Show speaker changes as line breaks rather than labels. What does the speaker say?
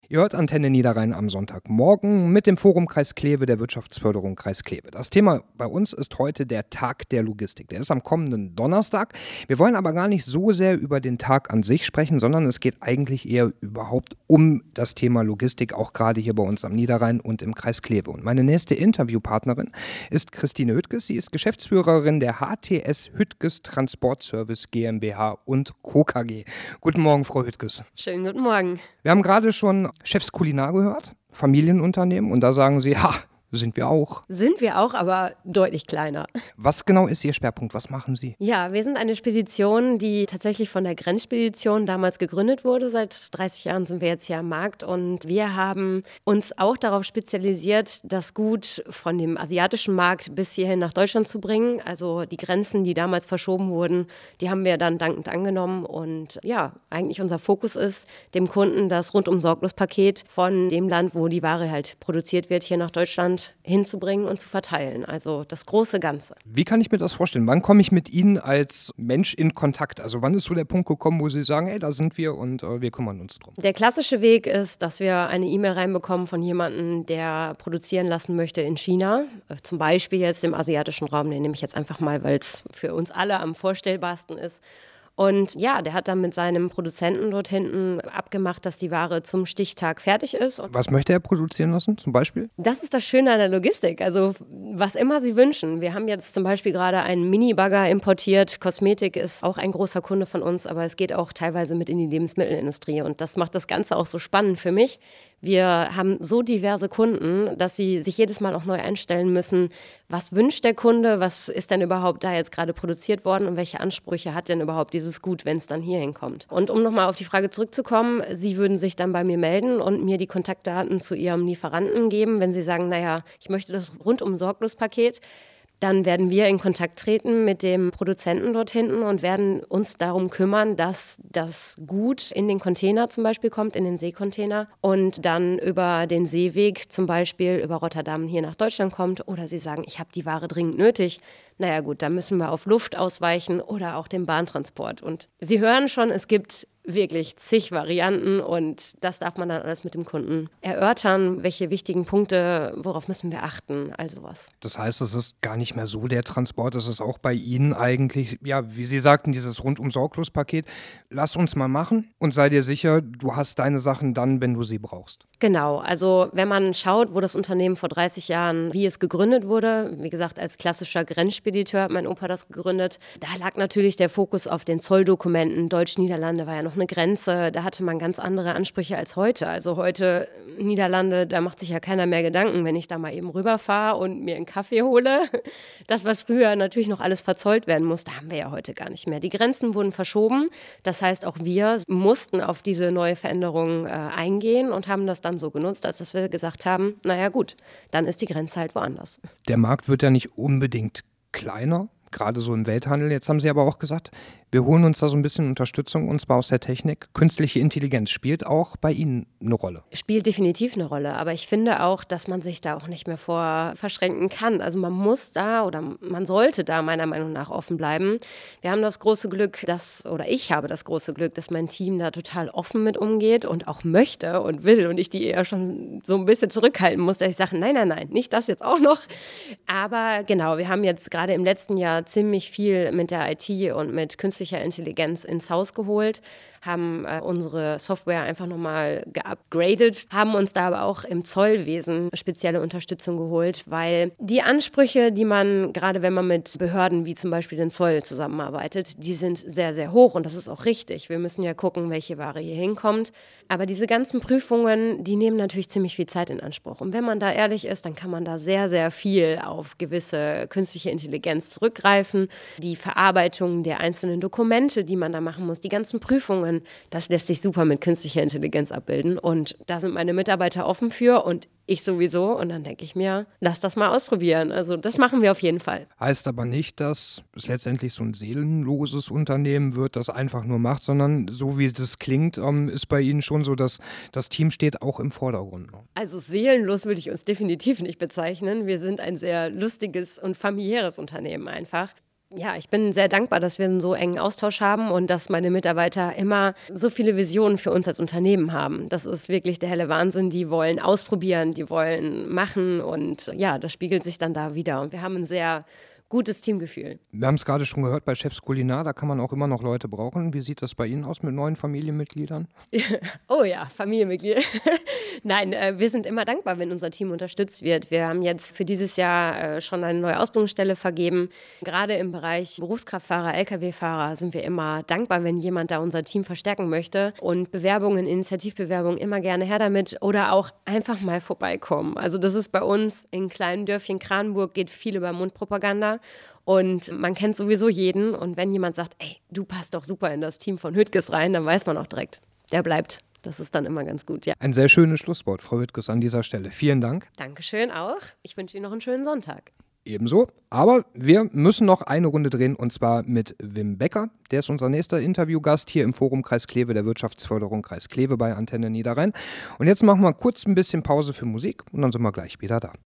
Ihr hört Antenne Niederrhein am Sonntagmorgen mit dem Forum Kreis Kleve der Wirtschaftsförderung Kreis Kleve. Das Thema bei uns ist heute der Tag der Logistik. Der ist am kommenden Donnerstag. Wir wollen aber gar nicht so sehr über den Tag an sich sprechen, sondern es geht eigentlich eher überhaupt um das Thema Logistik, auch gerade hier bei uns am Niederrhein und im Kreis Kleve. Und meine nächste Interviewpartnerin ist Christine Hüttges. Sie ist Geschäftsführerin der HTS Hüttges Transportservice GmbH und Co. KG. Guten Morgen, Frau Hüttges.
Schönen guten Morgen.
Wir haben gerade schon Chefs Kulinar gehört, Familienunternehmen, und da sagen Sie, ja, sind wir auch.
Sind wir auch, aber deutlich kleiner.
Was genau ist Ihr Schwerpunkt? Was machen Sie?
Ja, wir sind eine Spedition, die tatsächlich von der Grenzspedition damals gegründet wurde. Seit 30 Jahren sind wir jetzt hier am Markt und wir haben uns auch darauf spezialisiert, das Gut von dem asiatischen Markt bis hierhin nach Deutschland zu bringen. Also die Grenzen, die damals verschoben wurden, die haben wir dann dankend angenommen. Und ja, eigentlich unser Fokus ist, dem Kunden das Rundum-Sorglos-Paket von dem Land, wo die Ware halt produziert wird, hier nach Deutschland hinzubringen und zu verteilen. Also das große Ganze.
Wie kann ich mir das vorstellen? Wann komme ich mit Ihnen als Mensch in Kontakt? Also wann ist so der Punkt gekommen, wo Sie sagen, hey, da sind wir und wir kümmern uns drum?
Der klassische Weg ist, dass wir eine E-Mail reinbekommen von jemandem, der produzieren lassen möchte in China. Zum Beispiel jetzt im asiatischen Raum, den nehme ich jetzt einfach mal, weil es für uns alle am vorstellbarsten ist. Und ja, der hat dann mit seinem Produzenten dort hinten abgemacht, dass die Ware zum Stichtag fertig ist.
Was möchte er produzieren lassen, zum Beispiel?
Das ist das Schöne an der Logistik, also was immer Sie wünschen. Wir haben jetzt zum Beispiel gerade einen Mini-Bagger importiert. Kosmetik ist auch ein großer Kunde von uns, aber es geht auch teilweise mit in die Lebensmittelindustrie. Und das macht das Ganze auch so spannend für mich. Wir haben so diverse Kunden, dass sie sich jedes Mal auch neu einstellen müssen. Was wünscht der Kunde? Was ist denn überhaupt da jetzt gerade produziert worden? Und welche Ansprüche hat denn überhaupt dieses Gut, wenn es dann hier hinkommt? Und um nochmal auf die Frage zurückzukommen, Sie würden sich dann bei mir melden und mir die Kontaktdaten zu Ihrem Lieferanten geben, wenn Sie sagen, naja, ich möchte das Rundum-Sorglos-Paket. Dann werden wir in Kontakt treten mit dem Produzenten dort hinten und werden uns darum kümmern, dass das Gut in den Container zum Beispiel kommt, in den Seekontainer und dann über den Seeweg zum Beispiel über Rotterdam hier nach Deutschland kommt. Oder Sie sagen, ich habe die Ware dringend nötig. Naja gut, dann müssen wir auf Luft ausweichen oder auch den Bahntransport. Und Sie hören schon, es gibt wirklich zig Varianten und das darf man dann alles mit dem Kunden erörtern. Welche wichtigen Punkte, worauf müssen wir achten, all sowas.
Das heißt, es ist gar nicht mehr so der Transport, es ist auch bei Ihnen eigentlich, ja, wie Sie sagten, dieses Rundum-Sorglos-Paket. Lass uns mal machen und sei dir sicher, du hast deine Sachen dann, wenn du sie brauchst.
Genau, also wenn man schaut, wo das Unternehmen vor 30 Jahren, wie es gegründet wurde, wie gesagt, als klassischer Grenzspediteur hat mein Opa das gegründet, da lag natürlich der Fokus auf den Zolldokumenten. Deutsch-Niederlande war ja noch eine Grenze, da hatte man ganz andere Ansprüche als heute. Also heute Niederlande, da macht sich ja keiner mehr Gedanken, wenn ich da mal eben rüberfahre und mir einen Kaffee hole. Das, was früher natürlich noch alles verzollt werden musste, haben wir ja heute gar nicht mehr. Die Grenzen wurden verschoben, das heißt auch wir mussten auf diese neue Veränderung eingehen und haben das dann so genutzt, als dass wir gesagt haben, naja gut, dann ist die Grenze halt woanders.
Der Markt wird ja nicht unbedingt kleiner, gerade so im Welthandel. Jetzt haben Sie aber auch gesagt, wir holen uns da so ein bisschen Unterstützung, und zwar aus der Technik. Künstliche Intelligenz spielt auch bei Ihnen eine Rolle.
Spielt definitiv eine Rolle, aber ich finde auch, dass man sich da auch nicht mehr vor verschränken kann. Also man muss da oder man sollte da meiner Meinung nach offen bleiben. Wir haben das große Glück, ich habe das große Glück, dass mein Team da total offen mit umgeht und auch möchte und will und ich die eher schon so ein bisschen zurückhalten muss, dass ich sage, nein, nicht das jetzt auch noch. Aber genau, wir haben jetzt gerade im letzten Jahr ziemlich viel mit der IT und mit künstlicher Intelligenz ins Haus geholt, haben unsere Software einfach nochmal geupgradet, haben uns da aber auch im Zollwesen spezielle Unterstützung geholt, weil die Ansprüche, die man, gerade wenn man mit Behörden wie zum Beispiel den Zoll zusammenarbeitet, die sind sehr, sehr hoch und das ist auch richtig. Wir müssen ja gucken, welche Ware hier hinkommt. Aber diese ganzen Prüfungen, die nehmen natürlich ziemlich viel Zeit in Anspruch. Und wenn man da ehrlich ist, dann kann man da sehr, sehr viel auf gewisse künstliche Intelligenz zurückgreifen. Die Verarbeitung der einzelnen Dokumente, die man da machen muss, die ganzen Prüfungen, das lässt sich super mit künstlicher Intelligenz abbilden. Und da sind meine Mitarbeiter offen für und ich sowieso. Und dann denke ich mir, lass das mal ausprobieren. Also das machen wir auf jeden Fall.
Heißt aber nicht, dass es letztendlich so ein seelenloses Unternehmen wird, das einfach nur macht, sondern so wie das klingt, ist bei Ihnen schon so, dass das Team steht auch im Vordergrund.
Also seelenlos würde ich uns definitiv nicht bezeichnen. Wir sind ein sehr lustiges und familiäres Unternehmen einfach. Ja, ich bin sehr dankbar, dass wir einen so engen Austausch haben und dass meine Mitarbeiter immer so viele Visionen für uns als Unternehmen haben. Das ist wirklich der helle Wahnsinn. Die wollen ausprobieren, die wollen machen und ja, das spiegelt sich dann da wieder. Und wir haben ein sehr gutes Teamgefühl.
Wir haben es gerade schon gehört bei Chefs Kulinar, da kann man auch immer noch Leute brauchen. Wie sieht das bei Ihnen aus mit neuen Familienmitgliedern?
Oh ja, Familienmitglieder. Nein, wir sind immer dankbar, wenn unser Team unterstützt wird. Wir haben jetzt für dieses Jahr schon eine neue Ausbildungsstelle vergeben. Gerade im Bereich Berufskraftfahrer, Lkw-Fahrer sind wir immer dankbar, wenn jemand da unser Team verstärken möchte. Und Bewerbungen, Initiativbewerbungen immer gerne her damit oder auch einfach mal vorbeikommen. Also das ist bei uns in kleinen Dörfchen Kranenburg, geht viel über Mundpropaganda. Und man kennt sowieso jeden. Und wenn jemand sagt, ey, du passt doch super in das Team von Hüttges rein, dann weiß man auch direkt, der bleibt. Das ist dann immer ganz gut, ja.
Ein sehr schönes Schlusswort, Frau Hüttges, an dieser Stelle. Vielen Dank.
Dankeschön auch. Ich wünsche Ihnen noch einen schönen Sonntag.
Ebenso. Aber wir müssen noch eine Runde drehen und zwar mit Wim Becker. Der ist unser nächster Interviewgast hier im Forum Kreis Kleve der Wirtschaftsförderung Kreis Kleve bei Antenne Niederrhein. Und jetzt machen wir kurz ein bisschen Pause für Musik und dann sind wir gleich wieder da.